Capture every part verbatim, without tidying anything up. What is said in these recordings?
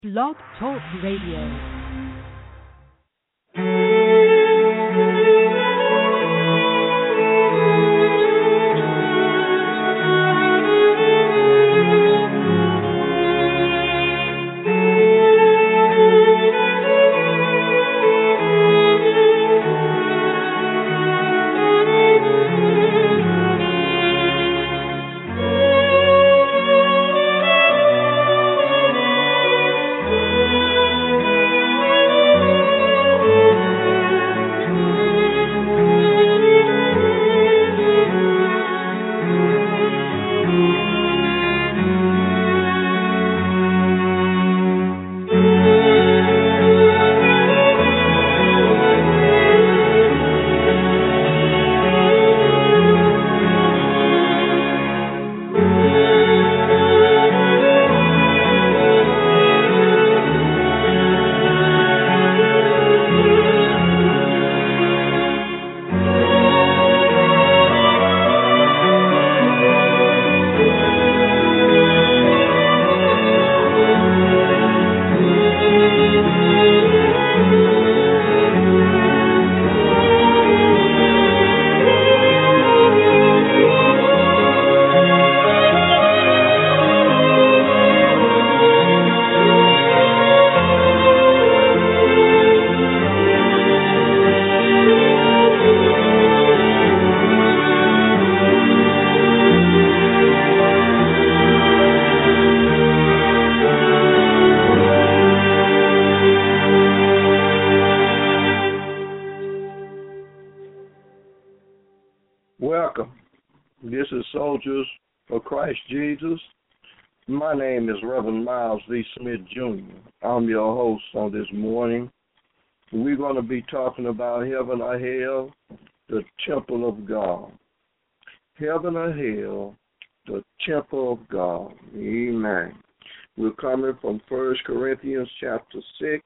Blog Talk Radio. Welcome. This is Soldiers for Christ Jesus. My name is Reverend Miles V. Smith, Junior I'm your host on this morning. We're going to be talking about heaven or hell, the temple of God. Heaven or hell, the temple of God. Amen. We're coming from First Corinthians chapter six.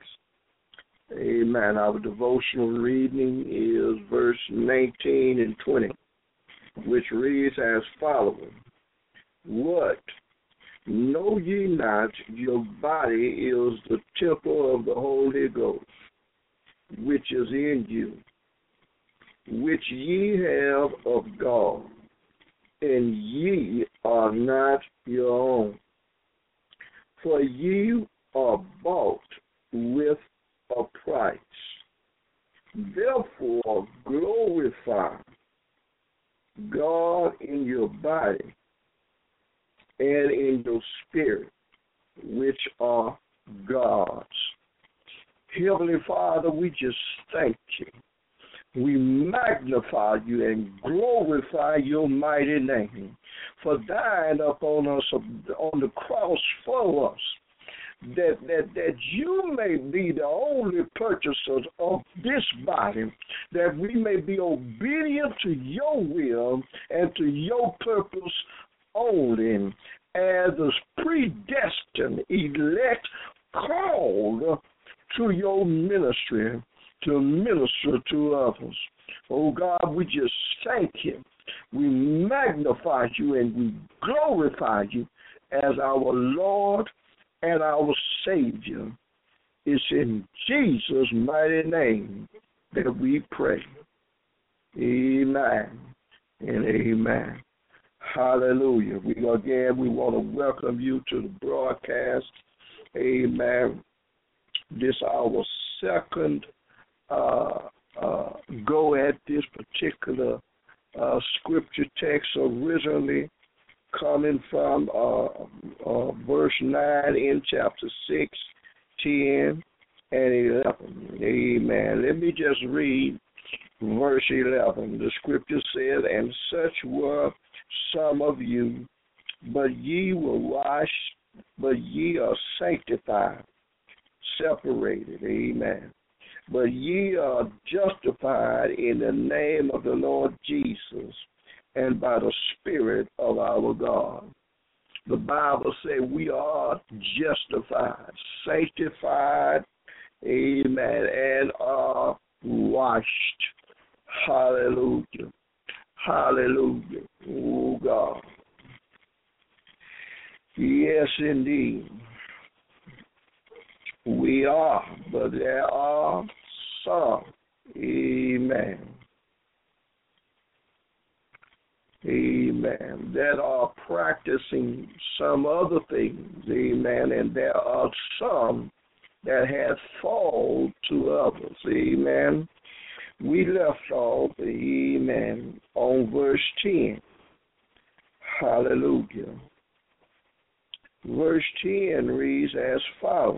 Amen. Our devotional reading is verse nineteen and twenty. Which reads as follows: What? Know ye not your body is the temple of the Holy Ghost, which is in you, which ye have of God, and ye are not your own. For ye are bought with a price. Therefore glorify God in your body and in your spirit, which are God's. Heavenly Father, we just thank you. We magnify you and glorify your mighty name for dying upon us on the cross for us, that, that, that you may be the only purchasers of this body, that we may be obedient to your will and to your purpose only, as is predestined, elect, called to your ministry, to minister to others. Oh God, we just thank you. We magnify you and we glorify you as our Lord and our Savior. It's in Jesus' mighty name that we pray. Amen and amen. Hallelujah. We again we want to welcome you to the broadcast. Amen. This our second uh, uh, go at this particular uh, scripture text, originally coming from uh, uh, verse nine in chapter six, ten, and eleven. Amen. Let me just read verse eleven. The scripture says, And such were some of you, but ye were washed, but ye are sanctified, separated. Amen. But ye are justified in the name of the Lord Jesus and by the Spirit of our God. The Bible says we are justified, sanctified, amen, and are washed. Hallelujah. Hallelujah. Oh, God. Yes, indeed. We are, but there are some, amen, amen, that are practicing some other things, amen, and there are some that have fallen to others, amen. We left off, amen, on verse ten. Hallelujah. Verse ten reads as follows.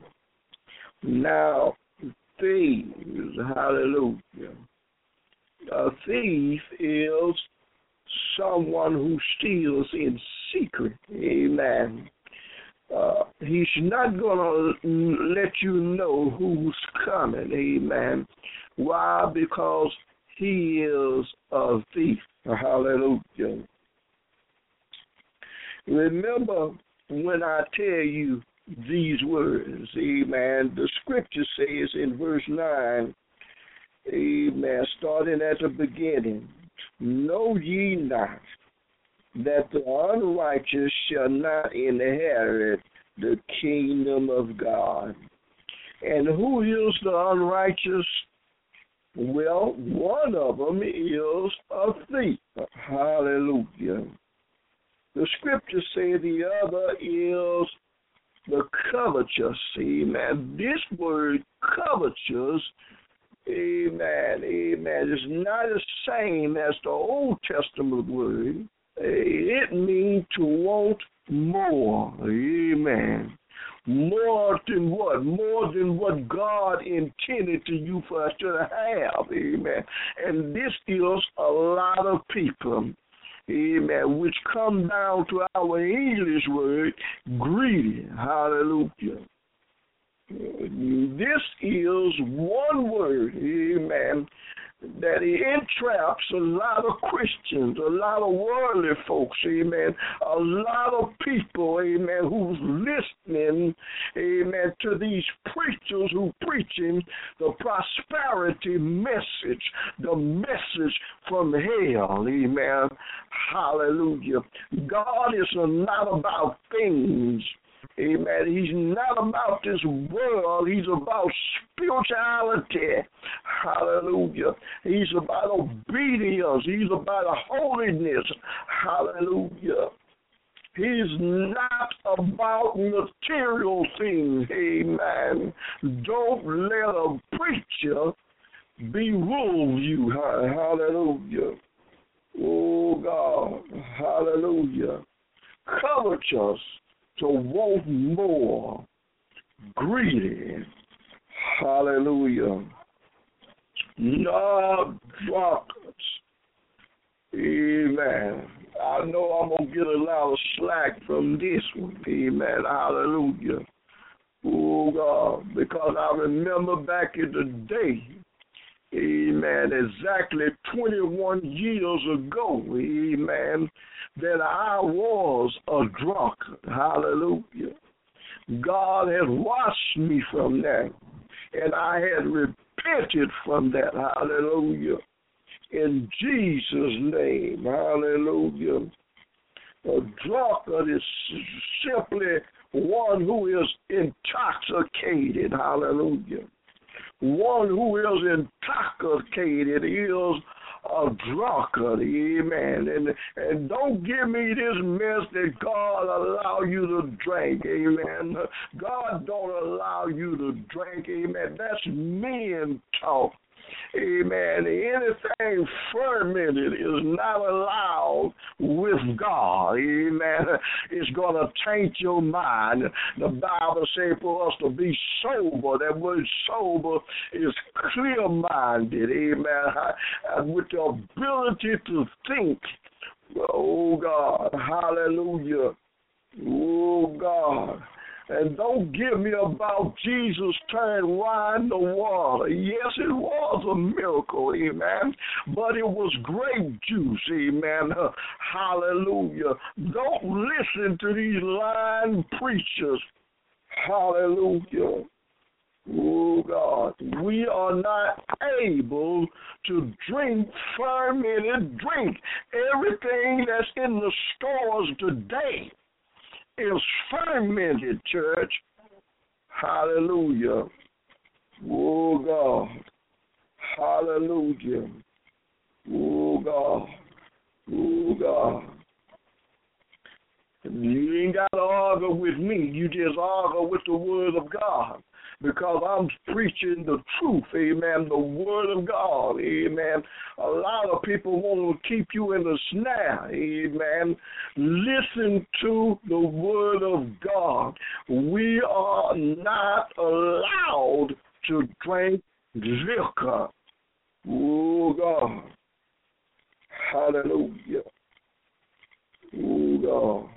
Now, thieves, hallelujah. A thief is someone who steals in secret, amen. Uh, he's not going to let you know who's coming, amen. Why? Because he is a thief, hallelujah. Remember when I tell you these words, amen, the scripture says in verse nine, amen, starting at the beginning, know ye not that the unrighteous shall not inherit the kingdom of God. And who is the unrighteous? Well, one of them is a thief. Hallelujah. The scripture says the other is the covetous. Amen. This word covetous, amen, amen, is not the same as the Old Testament word. It means to want more. Amen. More than what? More than what God intended to you for us to have. Amen. And this is a lot of people, amen, which come down to our English word, greedy. Hallelujah. This is one word, amen, that it entraps a lot of Christians, a lot of worldly folks, amen, a lot of people, amen, who's listening, amen, to these preachers who preaching the prosperity message, the message from hell, amen, hallelujah. God is not about things, amen. He's not about this world. He's about spirituality. Hallelujah. He's about obedience. He's about holiness. Hallelujah. He's not about material things. Amen. Don't let a preacher bewilder you. Hallelujah. Oh, God. Hallelujah. Covetous, to want more, greedy, hallelujah, not drunkards, amen. I know I'm going to get a lot of slack from this one, amen, hallelujah, oh God, because I remember back in the day, amen, exactly twenty-one years ago, amen, that I was a drunkard. Hallelujah. God had washed me from that, and I had repented from that. Hallelujah. In Jesus' name. Hallelujah. A drunkard is simply one who is intoxicated. Hallelujah. One who is intoxicated is a drunkard, amen. And and don't give me this mess that God allow you to drink, amen. God don't allow you to drink, amen. That's men talk. Amen. Anything fermented is not allowed with God. Amen. It's going to taint your mind. The Bible says for us to be sober. That word sober is clear-minded. Amen. With the ability to think. Oh, God. Hallelujah. Oh, God. And don't give me about Jesus turned wine to water. Yes, it was a miracle, amen. But it was grape juice, amen. Hallelujah. Don't listen to these lying preachers. Hallelujah. Oh, God. We are not able to drink fermented drink. Everything that's in the stores today is fermented, church. Hallelujah. Oh, God. Hallelujah. Oh, God. Oh, God. You ain't got to argue with me. You just argue with the word of God. Because I'm preaching the truth, amen, the word of God, amen. A lot of people want to keep you in the snare, amen. Listen to the word of God. We are not allowed to drink liquor. Oh, God. Hallelujah. Oh, God.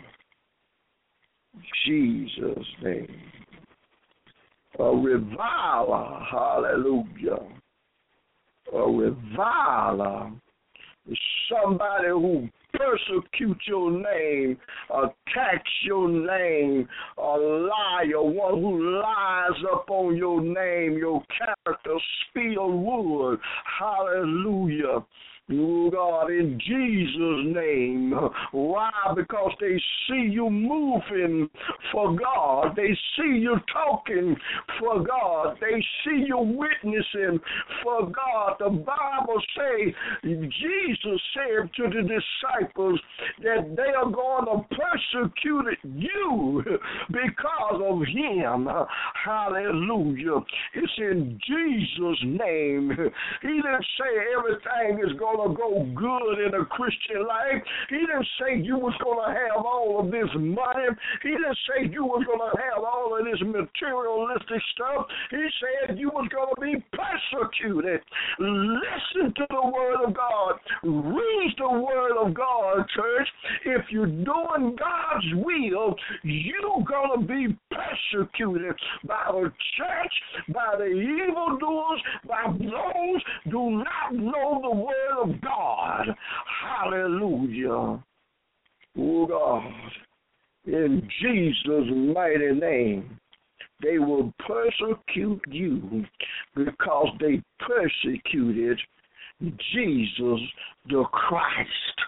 Jesus' name. A reviler, hallelujah. A reviler is somebody who persecutes your name, attacks your name, a liar, one who lies up on your name, your character, spill wood, hallelujah. Oh, God, in Jesus' name. Why? Because they see you moving for God. They see you talking for God. They see you witnessing for God. The Bible says, Jesus said to the disciples that they are going to persecute you because of him. Hallelujah. It's in Jesus' name. He didn't say everything is going to go good in a Christian life. He didn't say you was going to have all of this money. He didn't say you was going to have all of this materialistic stuff. He said you was going to be persecuted. Listen to the word of God. Read the word of God, church. If you're doing God's will, you're going to be persecuted by the church, by the evildoers, by those who do not know the word of God. Hallelujah. Oh, God. In Jesus' mighty name, they will persecute you because they persecuted Jesus the Christ.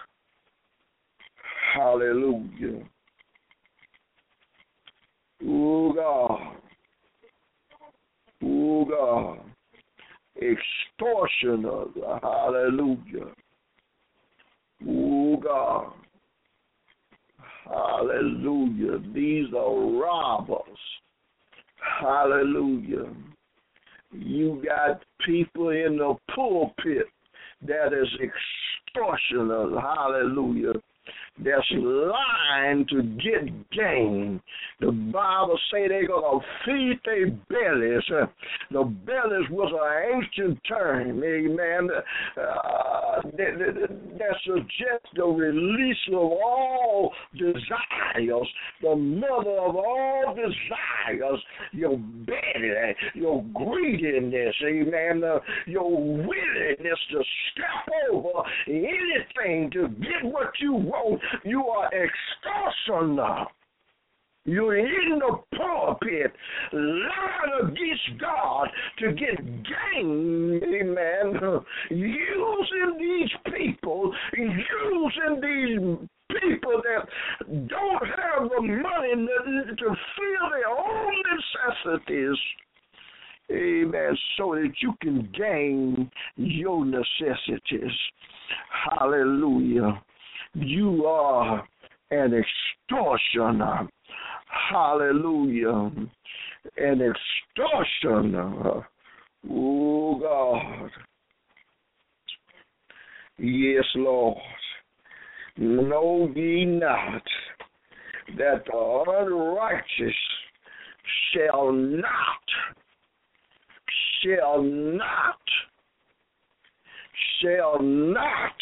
Hallelujah. Oh, God. Oh, God. Extortioners. Hallelujah. Oh, God. Hallelujah. These are robbers. Hallelujah. You got people in the pulpit that is extortioners. Hallelujah. That's lying to get gain. The Bible say they're going to feed their bellies. The bellies was an ancient term, amen, uh, that, that, that suggests the release of all desires, the mother of all desires, your belly, your greediness, amen, uh, your willingness to step over anything to get what you want. You are extortioner. You're in the pulpit, lying against God to get gain, amen. Using these people, using these people that don't have the money to, to fill their own necessities, amen, so that you can gain your necessities. Hallelujah. You are an extortioner. Hallelujah. An extortioner. Oh, God. Yes, Lord. Know ye not that the unrighteous shall not, shall not, shall not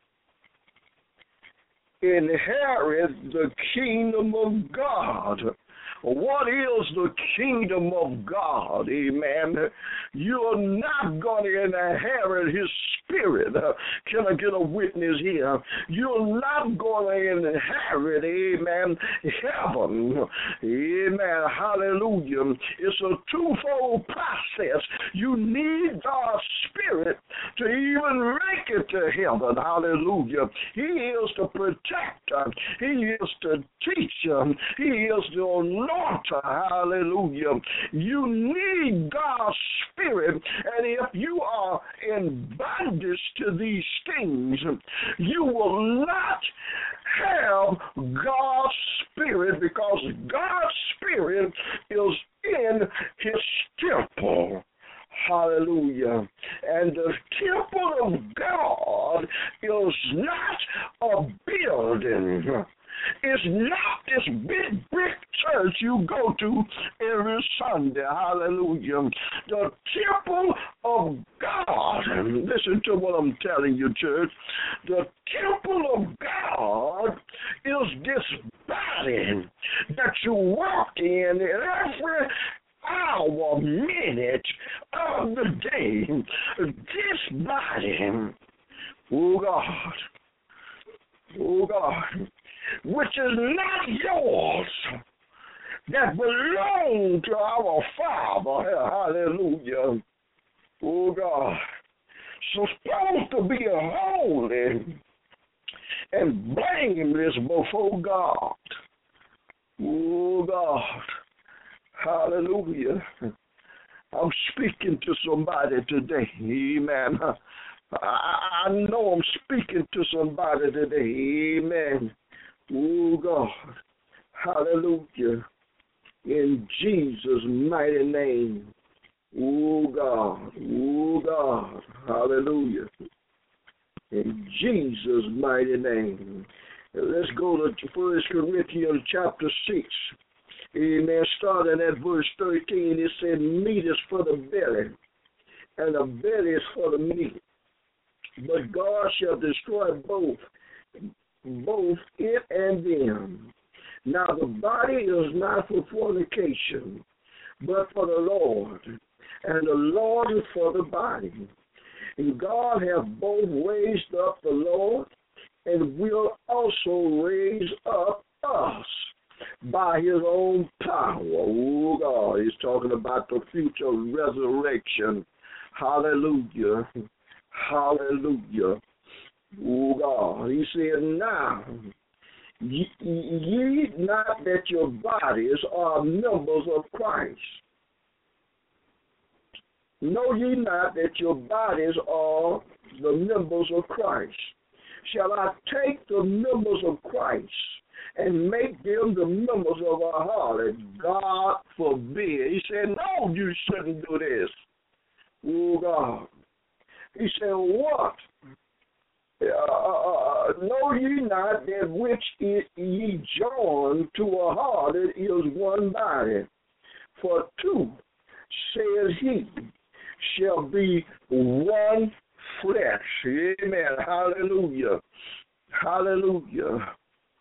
inherit the kingdom of God. What is the kingdom of God? Amen. You're not going to inherit his spirit. Uh, can I get a witness here? You're not going to inherit, amen, heaven. Amen. Hallelujah. It's a twofold process. You need God's spirit to even make it to heaven. Hallelujah. He is the protector. He is the teacher. He is the anointer. Hallelujah. You need God's Spirit. And if you are in bondage to these things, you will not have God's Spirit, because God's Spirit is in his temple. Hallelujah. And the temple of God is not a building. It's not this big brick church you go to every Sunday. Hallelujah. The temple of God, listen to what I'm telling you, church. The temple of God is this body that you walk in every hour, minute of the day. This body, oh God, oh God, which is not yours, that belong to our Father. Hallelujah. Oh God. So supposed to be holy and blameless before God. Oh God. Hallelujah. I'm speaking to somebody today. Amen. I, I know I'm speaking to somebody today. Amen. Oh God. Hallelujah. In Jesus' mighty name. Oh God. Oh God. Hallelujah. In Jesus' mighty name. Let's go to First Corinthians chapter six. Amen. Starting at verse thirteen, it said, meat is for the belly, and the belly is for the meat. But God shall destroy both, both it and them. Now the body is not for fornication, but for the Lord, and the Lord is for the body. And God hath both raised up the Lord, and will also raise up us by his own power. Oh God, he's talking about the future resurrection. Hallelujah. Hallelujah. Oh God, he said, now, ye, ye not that your bodies are members of Christ. Know ye not that your bodies are the members of Christ? Shall I take the members of Christ and make them the members of a harlot? God forbid. He said, no, you shouldn't do this. Oh, God. He said, what? Uh, know ye not that which ye join to a harlot is one body? For two, says he, shall be one flesh. Amen. Hallelujah. Hallelujah.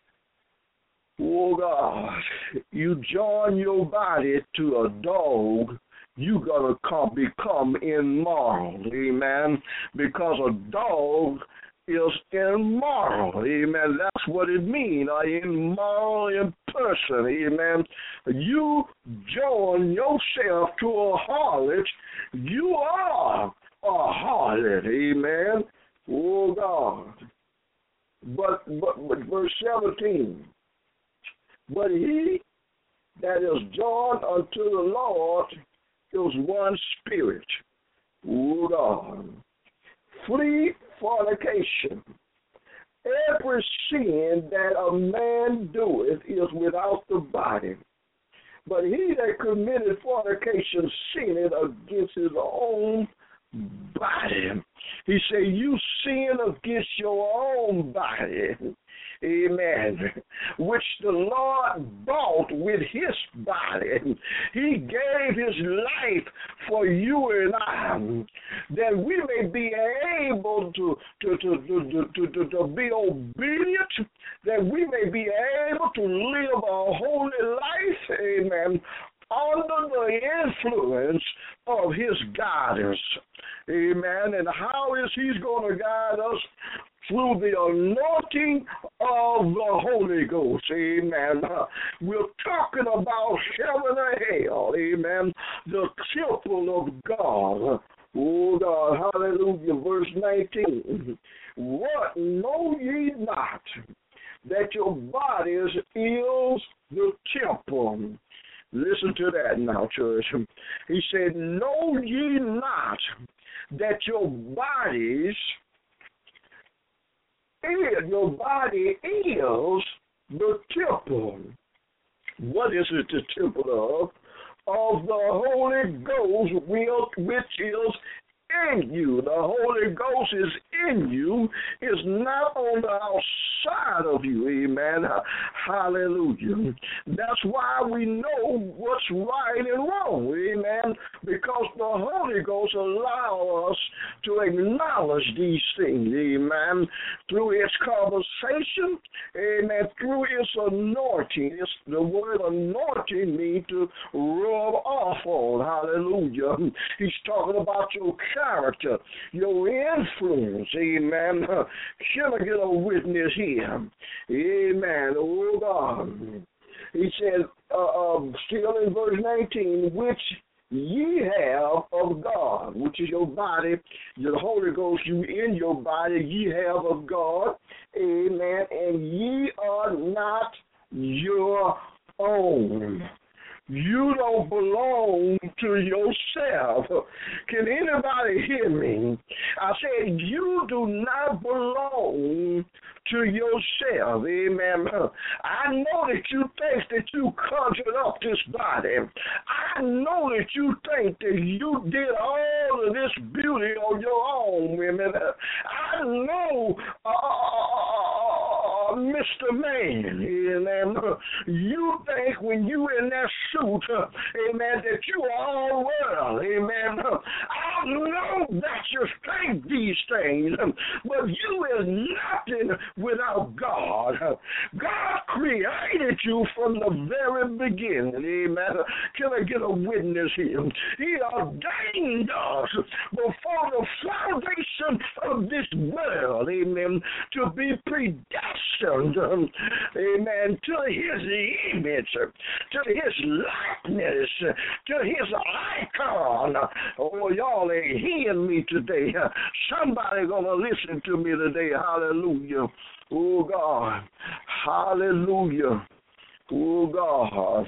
Oh God, you join your body to a dog, you're going to come, become immoral. Amen. Because a dog is immoral. Amen. That's what it means, an immoral in person. Amen. You join yourself to a harlot, you are a harlot. Amen. Oh God. But, but, but verse seventeen. But he that is joined unto the Lord is one spirit. Oh God. Flee fornication. Every sin that a man doeth is without the body. But he that committed fornication sinned against his own body. He said, you sin against your own body. Amen. Which the Lord bought with his body. He gave his life for you and I, that we may be able to, to, to, to, to, to, to be obedient, that we may be able to live a holy life, amen, under the influence of his guidance. Amen. And how is he going to guide us? Through the anointing of the Holy Ghost. Amen. Uh, we're talking about heaven and hell. Amen. The temple of God. Oh God. Hallelujah. Verse nineteen. What know ye not that your bodies is the temple Listen to that now, church. He said, know ye not that your bodies, your body is the temple. What is it the temple of? Of the Holy Ghost, which is in you. The Holy Ghost is in you, is not on the outside of you. Amen. Hallelujah. That's why we know what's right and wrong. Amen. Because the Holy Ghost allows us to acknowledge these things. Amen. Through its conversation. Amen. Through its anointing. It's, the word anointing means to rub off on. Hallelujah. He's talking about your character, your influence, amen. Can I get a witness here? Amen. Oh, God. He said, uh, uh, still in verse nineteen, which ye have of God, which is your body, the Holy Ghost, you in your body, ye have of God, amen, and ye are not your own. You don't belong to yourself. Can anybody hear me? I said, you do not belong to yourself. Amen. I know that you think that you conjured up this body. I know that you think that you did all of this beauty on your own, women. I know, uh, Mister Man, amen. You think when you in that suit, amen, that you are all well, amen. I know that you think these things, but you is nothing without God. God created you from the very beginning, amen. Can I get a witness here? He ordained us before the foundation of this world, amen, to be predestined, amen, to his image, to his likeness, to his icon. Oh, y'all ain't hearing me today. Somebody gonna listen to me today. Hallelujah. Oh, God. Hallelujah. Oh, God.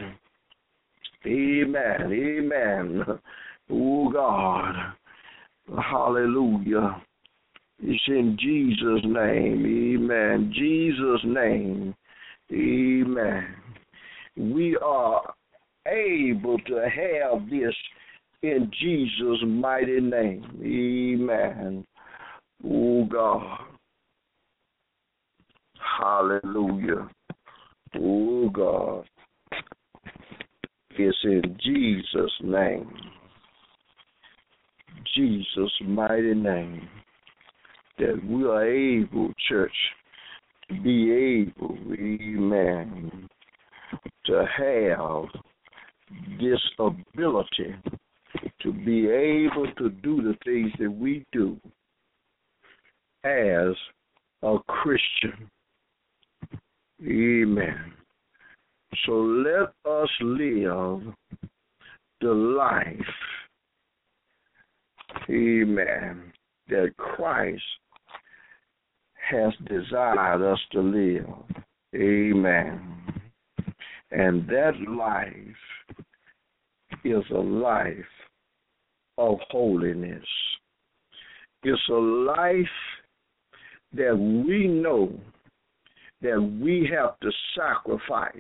Amen. Amen. Oh, God. Hallelujah. It's in Jesus' name. Amen. Jesus' name. Amen. We are able to have this in Jesus' mighty name. Amen. Oh, God. Hallelujah. Oh, God. It's in Jesus' name. Jesus' mighty name. That we are able, church, to be able, amen, to have this ability to be able to do the things that we do as a Christian. Amen. So let us live the life, amen, that Christ has desired us to live. Amen. And that life is a life of holiness. It's a life that we know that we have to sacrifice.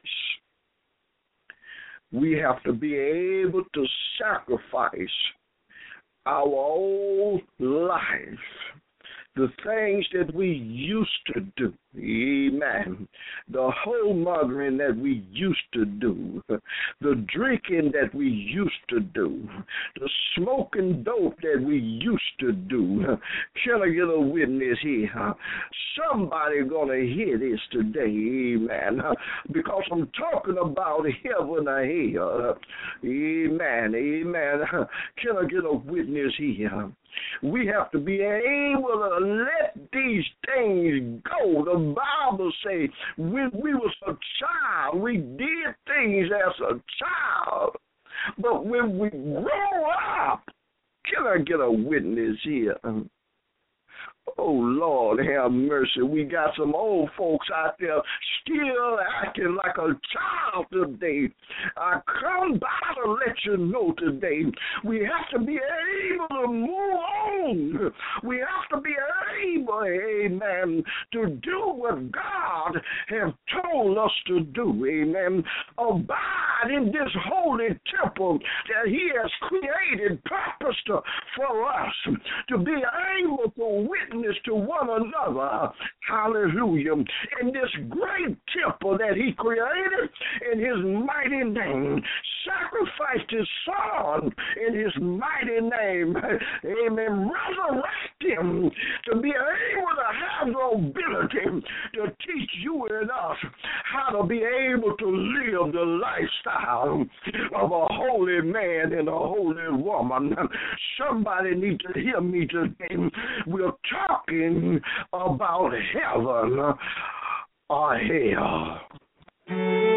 We have to be able to sacrifice our old life, the things that we used to do, amen, the homongering that we used to do, the drinking that we used to do, the smoking dope that we used to do. Can I get a witness here? Somebody gonna hear this today, amen, because I'm talking about heaven or hell, amen, amen. Can I get a witness here? We have to be able to let these things go. The Bible says when we was a child, we did things as a child. But when we grow up, can I get a witness here? Oh, Lord, have mercy. We got some old folks out there still acting like a child today. I come by to let you know today, we have to be able to move on. We have to be able, amen, to do what God has told us to do, amen. Abide in this holy temple that he has created, purposed for us to be able to witness to one another. Hallelujah. In this great temple that he created in his mighty name, sacrificed his son in his mighty name, amen, resurrect him to be able to have the ability to teach you and us how to be able to live the lifestyle of a holy man and a holy woman. Somebody needs to hear me today. We're talking about heaven or hell.